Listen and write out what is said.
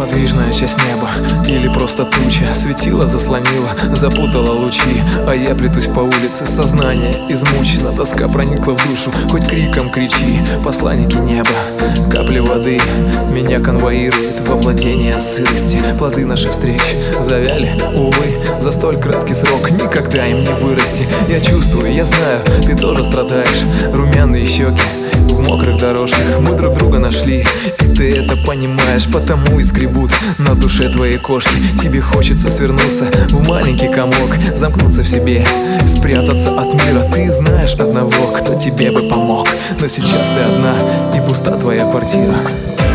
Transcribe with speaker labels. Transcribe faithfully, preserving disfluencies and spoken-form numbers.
Speaker 1: неподвижная часть неба или просто туча. Светило заслонила, запутала лучи, а я плетусь по улице, сознание измучено. Тоска проникла в душу, хоть криком кричи. Посланники неба, капли воды меня конвоируют во владение сырости. Плоды наших встреч завяли, увы, за столь краткий срок никогда им не вырасти. Я чувствую, я знаю, ты тоже страдаешь. Румяные щеки в мокрых дорожках, мы друг друга нашли, и ты это понимаешь, потому и скребут на душе твои кошки. Тебе хочется свернуться в маленький комок, замкнуться в себе, спрятаться от мира. Ты знаешь одного, кто тебе бы помог, но сейчас ты одна, и пуста твоя квартира.